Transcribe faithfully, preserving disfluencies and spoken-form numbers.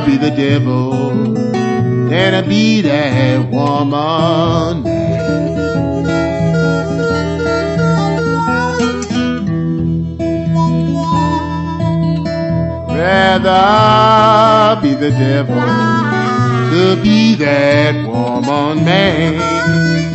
rather be the devil than to be that woman. Rather be the devil to be that woman, man.